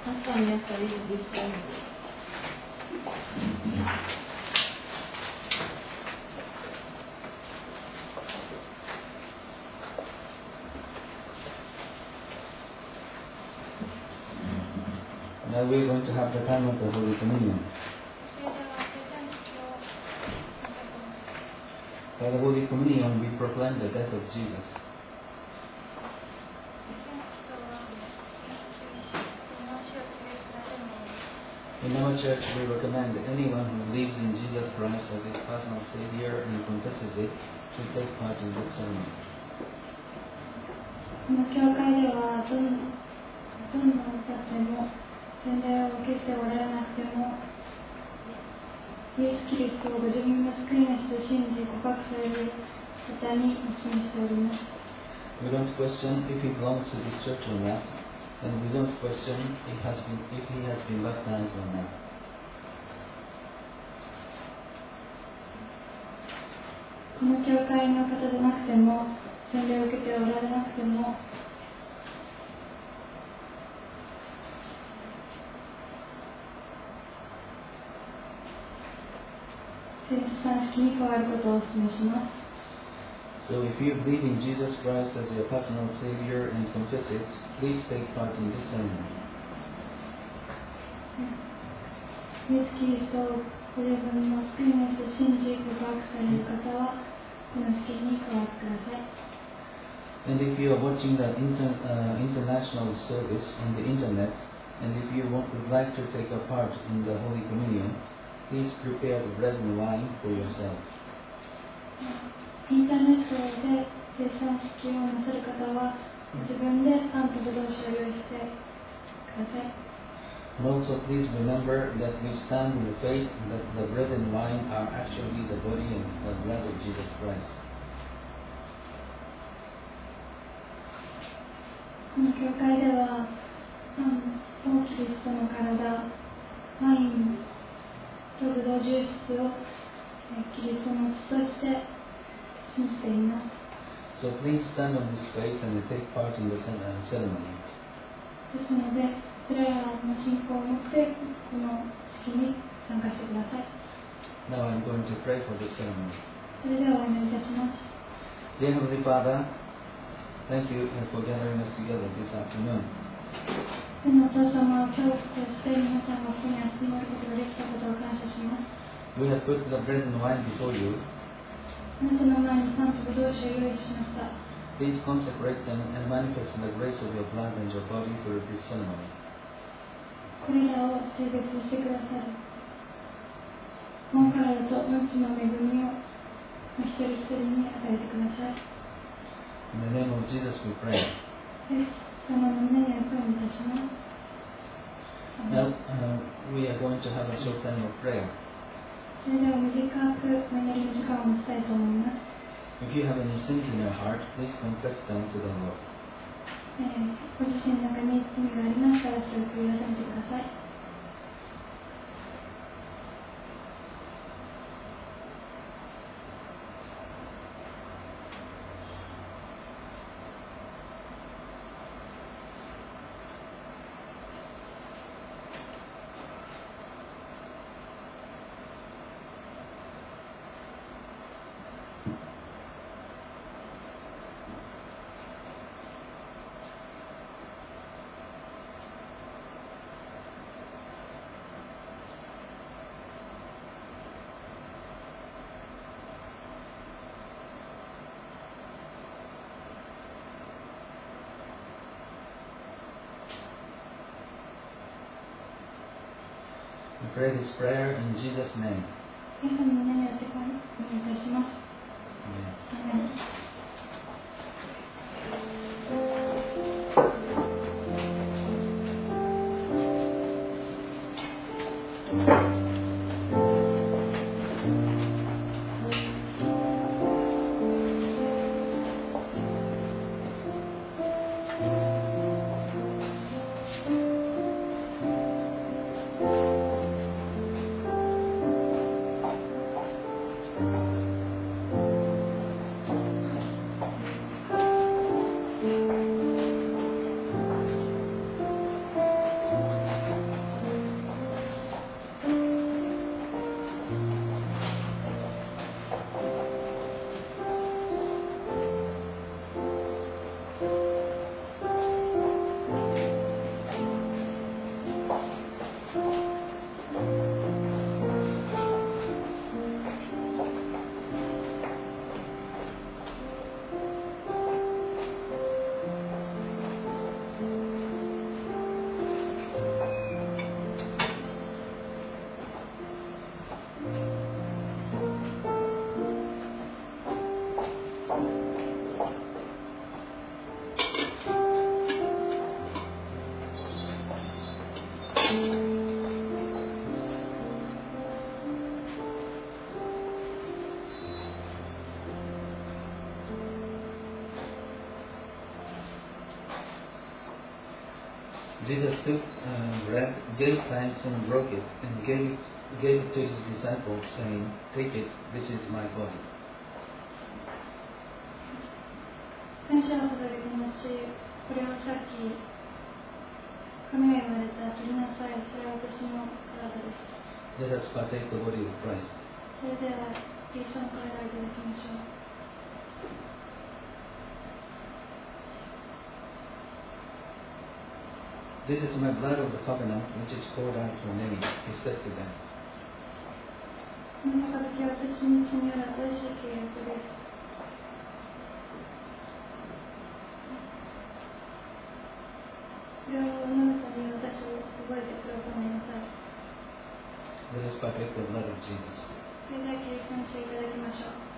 朝になったらいいですか？ Now we are going to have the time of the Holy Communion. By the Holy Communion, we proclaim the death of Jesus. In our church, we recommend anyone who believes in Jesus Christ as his personal Savior and confesses it to take part in this ceremony. この教会ではどんな方でも洗礼を受けておられなくてもイエス・キリストをご自分の救い主と信じ告白される方にお勧めしております。 We don't question if he belongs to this church or not, and we don't question if he has been baptized or not. この教会の方でなくても洗礼を受けておられなくても聖餐式に加わることをお勧めします。 So if you believe in Jesus Christ as your personal Savior and confess it, please take part in this ceremony. イエス・キリストをご自分の救い主と信じ告白される方はこの式に加わってください。 And if you are watching the international service on the internet, and if you would like to take a part in the Holy Communion, please prepare the bread and wine for yourself. インターネットで聖餐式をなさる方は自分でパンとブドウ酒を用意してください。 And also please remember that we stand in the faith that the bread and wine are actually the body and the blood of Jesus Christ. この教会ではパンとキリストの体、ワインとブドウジュースをキリストの血として信じています。 So please stand on this faith and take part in the ceremony. ですので、それらの信仰を持ってこの式に参加してください。 Now I'm going to pray for this ceremony. それではお祈りいたします。 Dear Heavenly Father, thank you for gathering us together this afternoon. 天のお父様、今日こうして皆さんがここに集まることができたことを感謝します。 We have put the bread and wine before you. あなたの前にパンとブドウ酒を用意しました。 Please consecrate them and manifest the grace of your blood and your body through this ceremony. これらを聖別してくださる。本体と命の恵みを一人一人に与えてください。 In the name of Jesus we pray. イエス様の名にお祈りいたします。 Now we are going to have a short time of prayer. それでは短くお祈りの時間を持ちたいと思います。 If you have any sins in your heart, please confess them to the Lord. ご自身の中に罪がありましたらそれを悔い改めてください。 We pray this prayer in Jesus' name. イエス様の名によってお願いいたします。アーメン。 Jesus took bread, gave thanks and broke it, and gave it to his disciples, saying, "Take it, this is my body." 感謝を捧げた後、これはさっき神が言われた取りなさい、それは私の体です。 Let us partake the body of Christ. それではイエスの体をいただきましょう。 This is my blood of the covenant, which is poured out for many. He said to them. この杯は私に血による新しい契約です。 これを飲むたびに私を覚えてくださいなさい。 Let us partake the blood of Jesus. それではキリストの血をいただきましょう。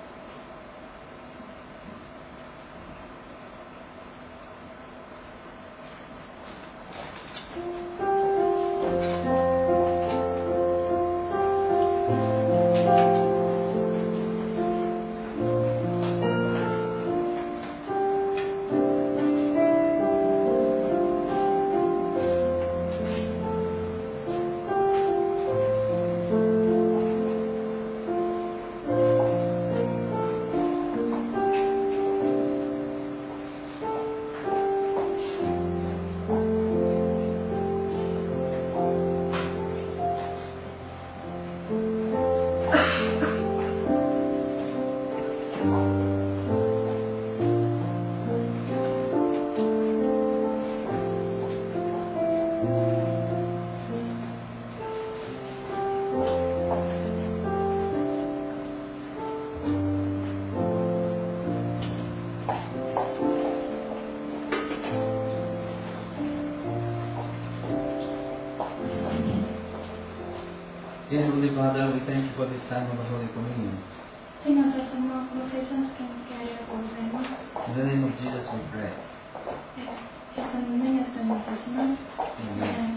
Dear Heavenly Father, we thank you for this time of the Holy Communion. 天のお父様、この聖餐式につきありがとうございます。 In the name of Jesus we pray. イエスの皆によってお願いいたします。 Amen.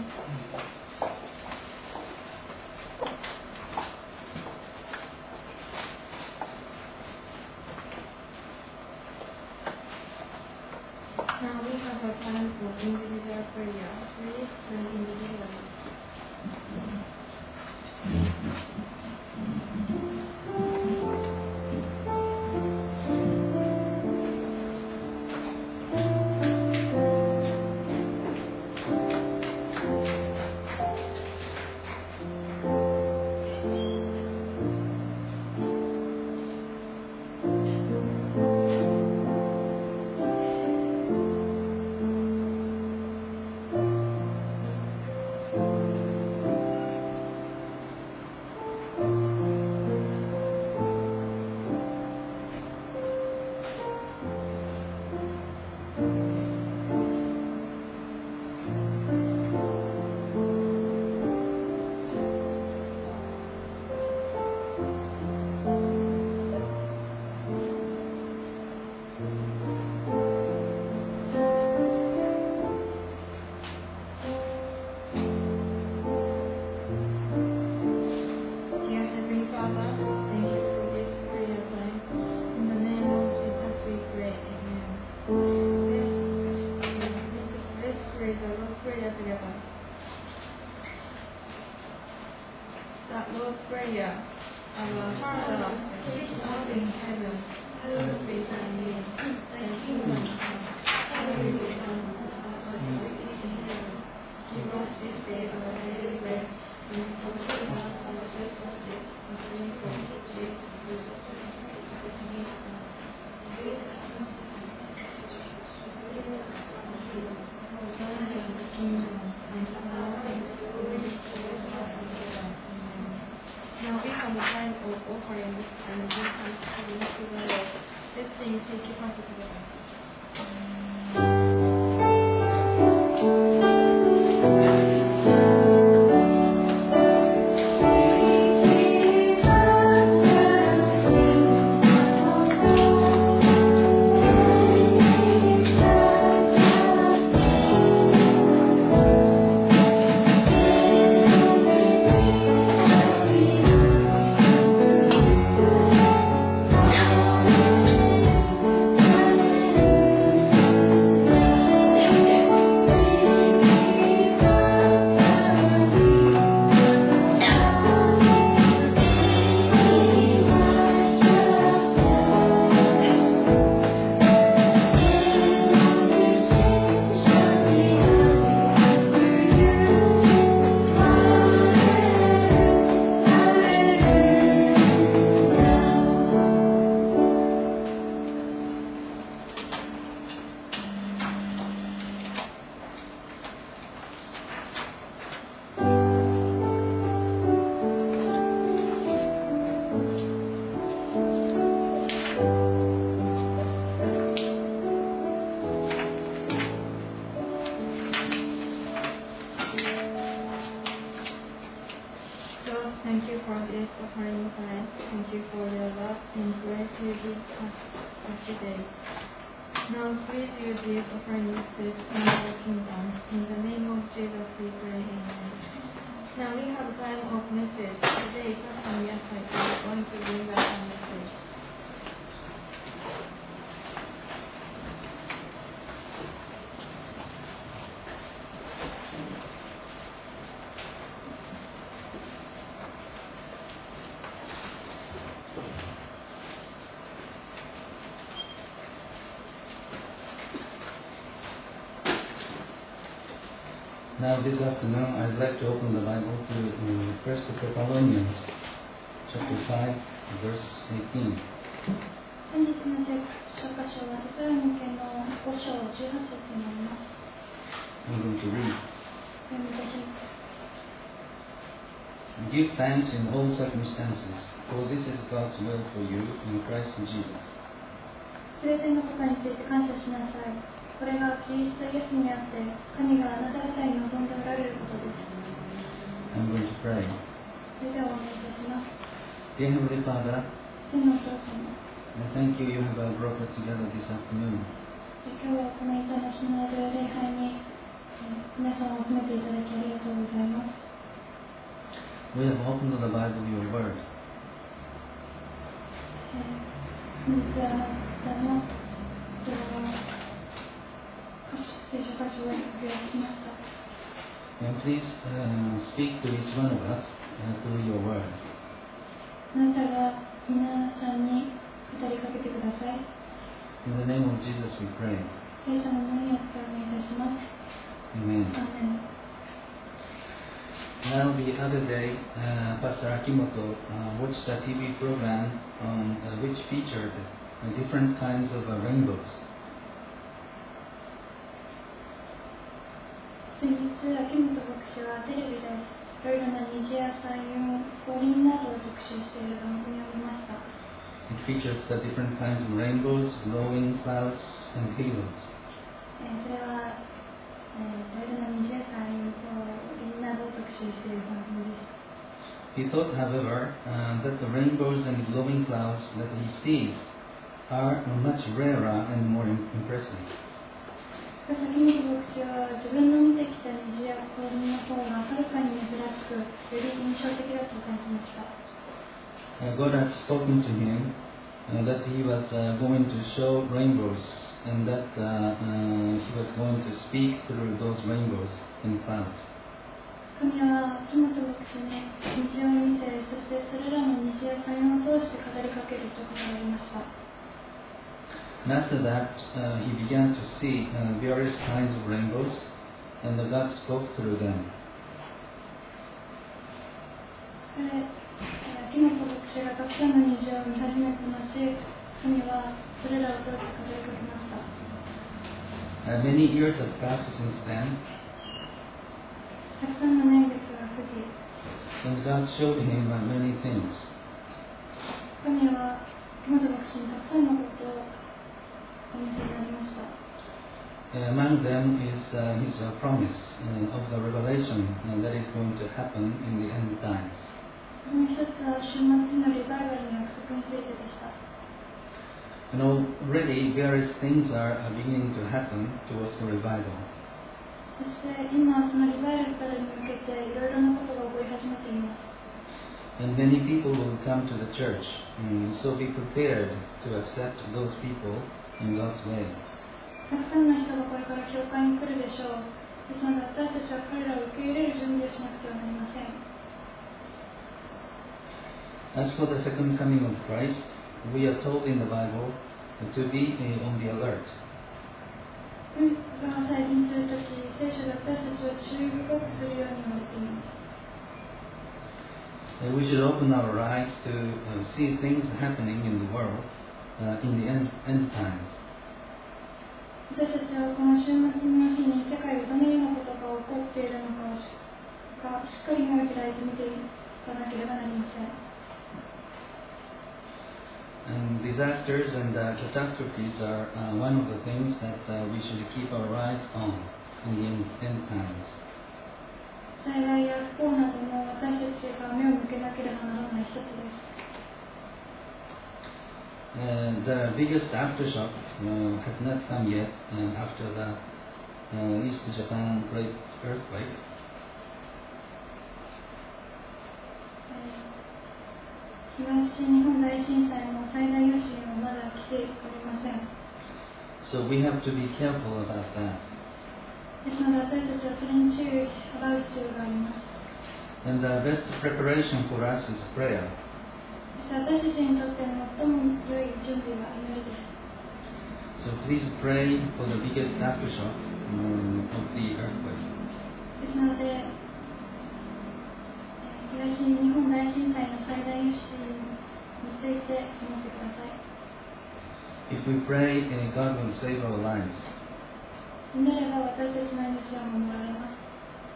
Now we have a time for individual prayer. Please pray individually. Lord's Prayer. Our Father, who art in heaven, hallowed be thy name. Thy kingdom come, thy will be done on earth as it is in heaven. Give us this day our daily bread, and forgive us our trespasses, as we forgive those who trespass against us. Lead us not into temptation, but thine is the kingdom, and the power, and the glory forever and ever. Now we have a time of offerings and give thanksgiving to the Lord. Let's sing Thank You Pastor together. Thank for this offering time. Thank you for your love and grace you give us today. Now please use these offering messages in your kingdom. In the name of Jesus we pray, amen. Now we have time of message. Today Pastor Miyasaki is going to bring us a message. Now this afternoon I'd like to open the Bible to 1 Thessalonians chapter 5 verse 18. 本日の聖書箇所はテサロニケの5章18節になります。 I'm going to read. 読みいたします。 Give thanks in all circumstances, for this is God's will for you in Christ Jesus. すべてのことについて感謝しなさい。これがキリストイエスにあって神があなた方に望んでおられることです。 I'm going to pray. それではお願いいたします。 Dear Heavenly Father, 天のお父様、 I thank you have brought us together this afternoon. 今日はこのインターナショナル礼拝に皆さんを集めていただきありがとうございます。 We have opened the Bible, your word. 本日はあなたの聖書箇所を発表しました。 And please speak to each one of us through your word. あなたが皆さんに語りかけてください。 In the name of Jesus we pray. イエス様の名によってお願いいたします。 Amen. アーメン。 Now the other day, Pastor Akimoto watched a TV program which featured different kinds of rainbows. 先日、秋元牧師はテレビでいろいろな虹や彩雲、五輪などを特集している番組を見ました。 It features the different kinds of rainbows, glowing clouds, and halos. それは、いろいろな虹や彩雲と五輪などを特集している番組です。 He thought, however, that the rainbows and glowing clouds that he sees are much rarer and more impressive. しかし、秋元牧師は自分の見てきた虹や光輪の方がはるかに珍しく、より印象的だと感じました。 God had spoken to him that he was going to show rainbows and that he was going to speak through those rainbows and clouds. 神は秋元牧師に虹を見せ、そしてそれらの虹や彩雲を通して語りかけると語られました。 And after that, he began to see various kinds of rainbows, and God spoke through them. 秋元牧師がたくさんの虹を見始めた後、神はそれらを通して語りかけました。 Many years have passed since then, たくさんの年月が過ぎ、 and God showed him many things. 神は秋元牧師にたくさんのことをお見せになりました。 Among them is his promise of the revelation that is going to happen in the end times. その一つは終末のリバイバルの約束についてでした。 And already various things are beginning to happen towards the revival. そして今そのリバイバルに向けていろいろなことが起こり始めています。 And many people will come to the church, so be prepared to accept those people in God's way. たくさんの人がこれから教会に来るでしょう。ですので私たちは彼らを受け入れる準備をしなくてはなりません。 As for the second coming of Christ, we are told in the Bible to be on the alert. 神が再臨するとき、聖書で私たちは注意深くするように言われています。 We should open our eyes to see things happening in the world in the end times. 私たちはこの週末の日に世界でどのようなことが起こっているのかをしっかり目を開いて見ていかなければなりません。 And disasters and catastrophes are one of the things that we should keep our eyes on in the end times. 災害や不幸なども私たちが目を向けなければならない一つです。 The biggest aftershock has not come yet after the East Japan great earthquake. 東日本大震災の最大余震はまだ来ておりません。 So we have to be careful about that. ですので私たちはそれに注意を払う必要があります。 And the best preparation for us is prayer. そして私たちにとって最も良い準備は祈りです。 So please pray for the biggest aftershock of the earthquake. ですので、東日本大震災の最大余震について祈ってください。 If we pray, God will save our lives. 祈れば私たちの命は守られます。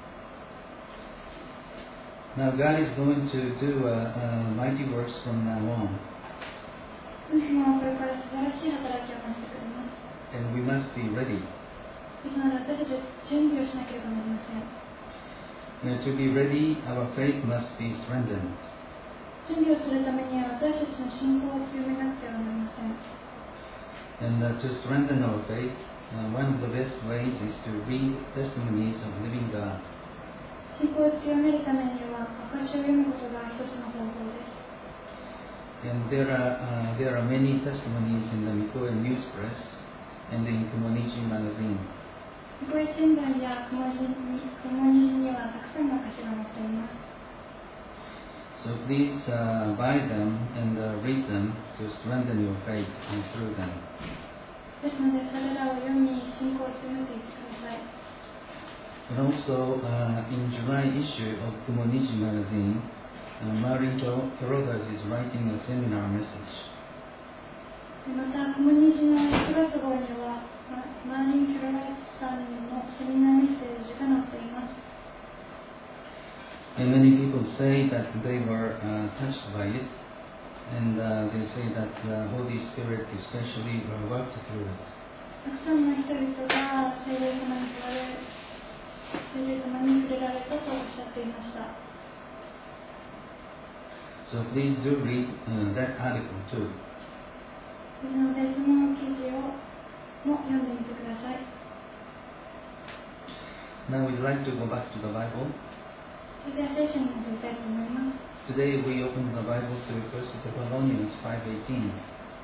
Now God is going to do mighty works from now on. 神様はこれから素晴らしい働きをなしてくれます。 And we must be ready. ですので私たちは準備をしなければなりません。 To be ready, our faith must be strengthened. 準備をするためには私たちの信仰を強めなくてはなりません。 And to strengthen our faith, one of the best ways is to read testimonies of living God. 信仰を強めるためには証しを読むことが一つの方法です。 And there are many testimonies in the Mikoe News Press and in Kumonichi magazine. ミコエ新聞や雲虹にはたくさんの証が載っています。 So please buy them and read them to strengthen your faith through them. ですのでそれらを読み信仰を強めていってください。 And also in July issue of Kumonichi magazine, Maureen Carruthers is writing a seminar message. また雲虹の1月号にはマーリン・キャロラスさんのセミナーメッセージが載っています。 And many people say that they were touched by it, and they say that the Holy Spirit especially worked through it. たくさんの人々が聖霊様に触れられたとおっしゃっていました。 So please do read that article too. ですのでその記事をも読んでみてください。 Now we'd like to go back to the Bible. それでは聖書に戻りたいと思います。 Today we open the Bible to 1 Thessalonians 5:18.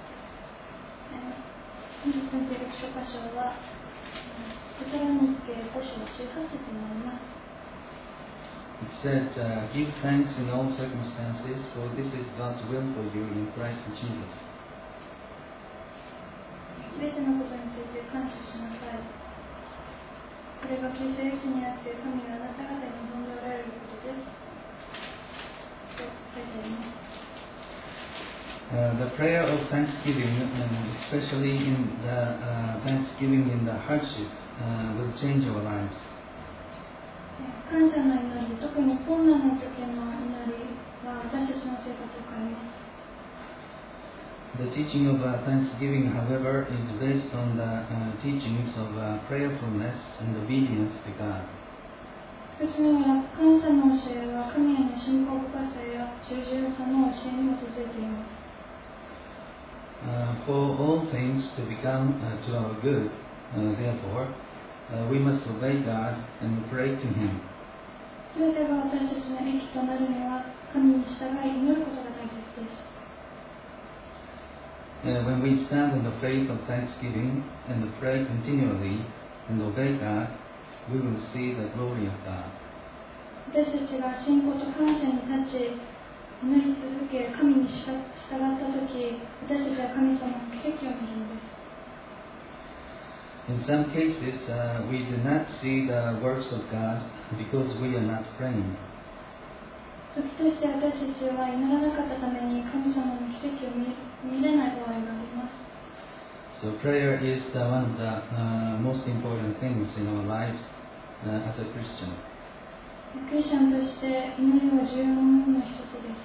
本日の聖書箇所はテサロニケ5章18節になります。 It says, give thanks in all circumstances, for this is God's will for you in Christ Jesus. すべてのことについて感謝しなさい。これがキリストイエスにあって神があなた方に望んでおられることです。と書いてあります。 The prayer of thanksgiving, especially in the thanksgiving in the hardship, will change our lives. 感謝の祈り、特に困難な時の祈りは私たちの生活を変えます。 The teaching of thanksgiving, however, is based on the teachings of prayerfulness and obedience to God. しかしながら感謝の教えは神への信仰深さや従順さの教えに基づいています。 For all things to become to our good, therefore, we must obey God and pray to Him. すべてが私たちの益となるには神に従い祈ることが大切です。 When we stand in the faith of thanksgiving and pray continually and obey God, we will see the glory of God. 私たちが信仰と感謝に立ち、祈り続け、神に従ったとき、私たちは神様の奇跡を見るのです。 In some cases, we do not see the works of God because we are not praying. 時として私たちは祈らなかったために神様の奇跡を見れない場合があります。 So prayer is one of the most important things in our lives as a Christian. クリスチャンとして祈りは重要なものの一つです。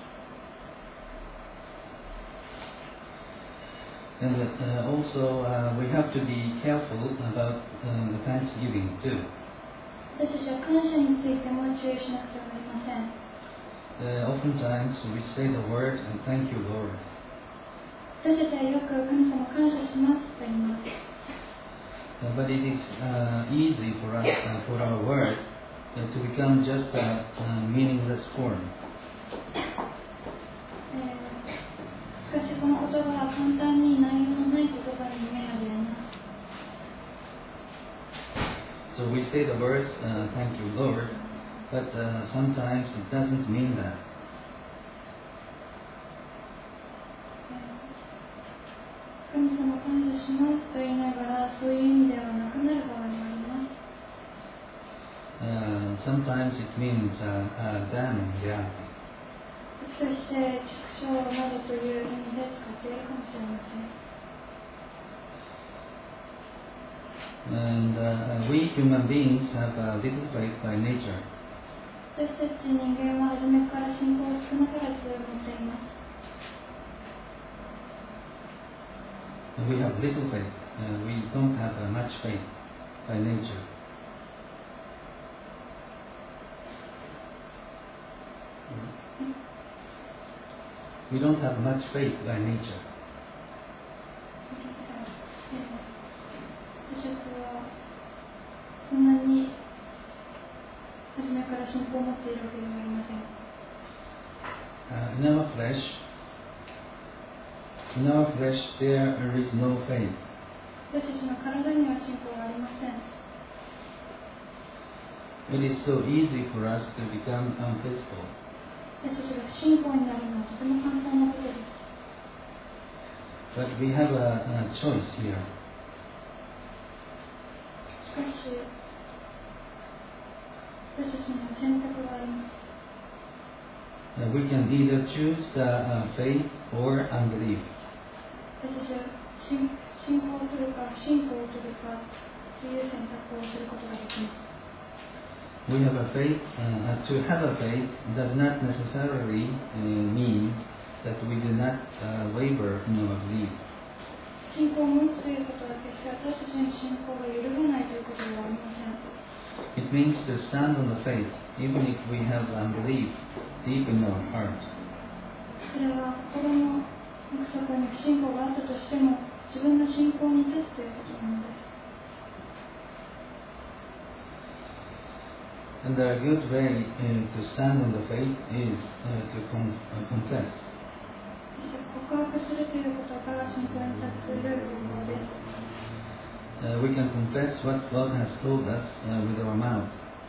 And also we have to be careful about the thanksgiving too. 私たちは感謝についても注意しなくてはなりません。 Oftentimes we say the word and thank you, Lord. 私たちはよく神様感謝しますと言います。 But it is easy for us, for our words to become just a meaningless form. しかしこの言葉は簡単に内容のない言葉に見えるであります。 So we say the words, thank you, Lord, but sometimes it doesn't mean that. 神様感謝しますと言いながらそういう意味ではなくなる場合もあります。 Sometimes it means damn in reality. 時として畜生などという意味で使っているかもしれません。 And we human beings have little faith by nature. 私たち人間は初めから信仰を少なからず持っています。 We have little faith. We don't have much faith by nature. We don't have much faith by nature. 私たちはそんなに初めから信仰を持っているわけではありません。 In our flesh, there is no faith. 私たちの体には信仰がありません。 It is so easy for us to become unfaithful. 私たちが不信仰になるのはとても簡単なことです。 But we have a choice here. しかし、私たちには選択があります。 We can either choose faith or unbelief. 私たちは信仰を取るか不信仰を取るかという選択をすることができます。 We have a faith. To have a faith does not necessarily mean that we do not waver in our belief. 信仰を持つということは決して私たちの信仰が揺るがないということではありません。 It means to stand on the faith, even if we have unbelief deep in our heart. それは心の奥底に不信仰があったとしても自分の信仰に立つということなのです。 And a good way to stand on the faith is to confess. 告白するということが信仰に立つ良い方法です。 We can confess what God has told us with our mouth.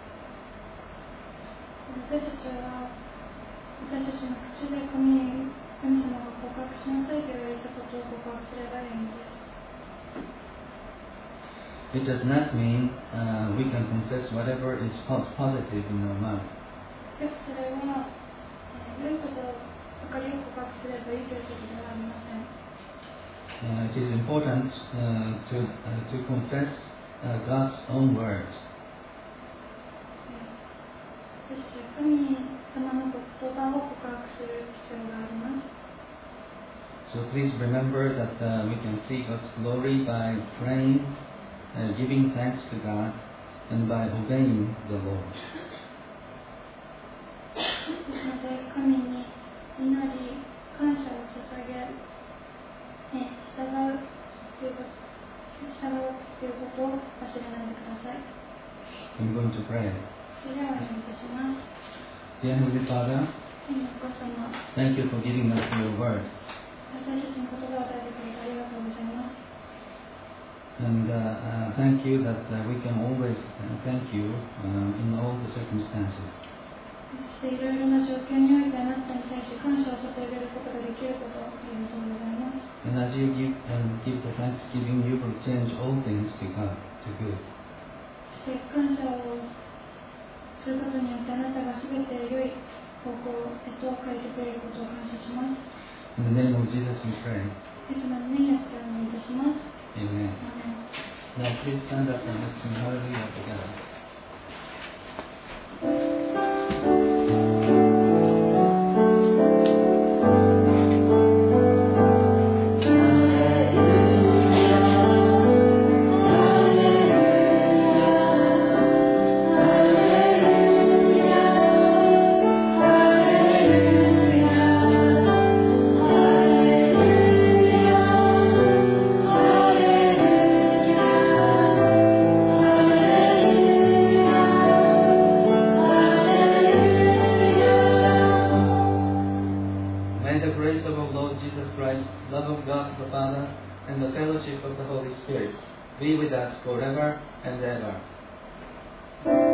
私たちの口で神様が告白しなさいと言われたことを告白すればいいのです。 It does not mean we can confess whatever is positive in our mouth. しかしそれは良いことばかりを告白すればいいということではありません。 It is important to confess God's own words. 私たちは神様の言葉を告白する必要があります。 So please remember that we can see God's glory by praying, giving thanks to God, and by obeying the Lord. ですので神に祈り感謝を捧げ従うということを忘れないでください。 I'm going to pray. それではお願いいたします。 Dear Heavenly Father, 天のお父様、 thank you for giving us your word. 私たちに言葉を与えてくれてありがとうございます。 And thank you that we can always thank you in all the circumstances. そしていろいろな状況においてあなたに対して感謝を捧げることができることをありがとうございます。 And as you give the thanksgiving, you will change all things to God, to good. そして感謝をすることによってあなたがすべて良い方向へと変えてくれることを感謝します。 In the name of Jesus we pray. イエス様の名によってお願いいたします。 Amen. アーメン。 Now please stand up and let's sing Hallelujah together. Hallelujah, hallelujah. be with us forever and ever.